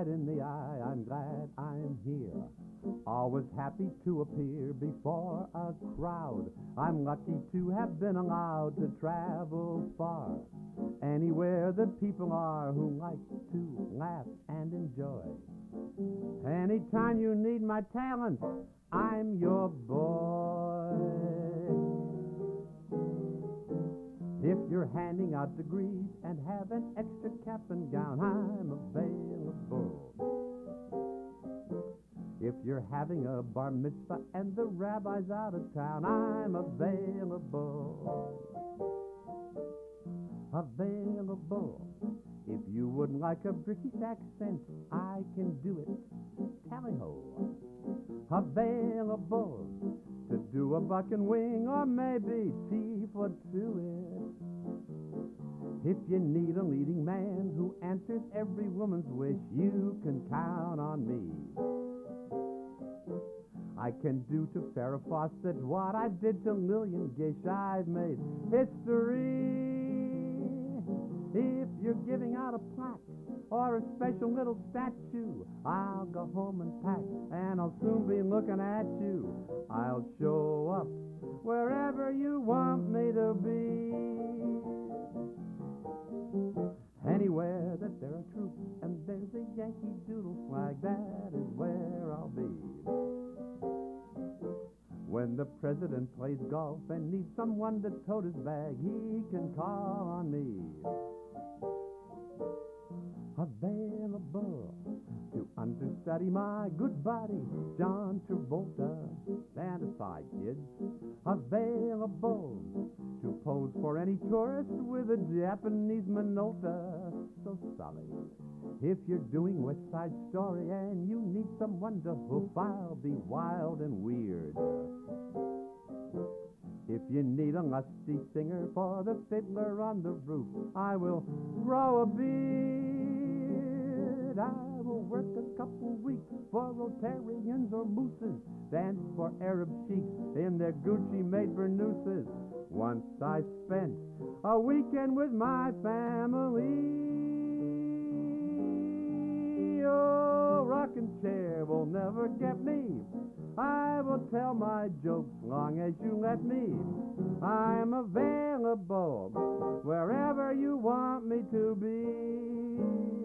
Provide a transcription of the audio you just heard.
right in the eye. I'm glad I'm here. Always happy to appear before a crowd. I'm lucky to have been allowed to travel far. Anywhere the people are who like to laugh and enjoy. Anytime you need my talent, I'm your boy. If you're handing out degrees and have an extra cap and gown, I'm available. If you're having a bar mitzvah and the rabbi's out of town, I'm available. Available. If you would like a British accent, I can do it. Tally-ho. Available to do a buck and wing or maybe tea for two it. If you need a leading man who answers every woman's wish, you can count on me. I can do to Farrah Fawcett what I did to Lillian Gish. I've made history. If you're giving out a plaque or a special little statue, I'll go home and pack, and I'll soon be looking at you. I'll show up wherever you want me to be. Anywhere that there are troops and there's a Yankee Doodle flag, that is where I'll be. When the president plays golf and needs someone to tote his bag, he can call on me. Available to understudy my good buddy, John Travolta. Stand aside, kids. Available to pose for any tourist with a Japanese Minolta. So sorry. If you're doing West Side Story and you need someone to hoof, I'll be wild and weird. If you need a lusty singer for the fiddler on the roof, I will grow a beard. I will work a couple weeks for Rotarians or mooses, dance for Arab sheiks in their Gucci-made burnouses. Once I spent a weekend with my family. Oh, rocking chair will never get me. I will tell my jokes long as you let me. I'm available wherever you want me to be.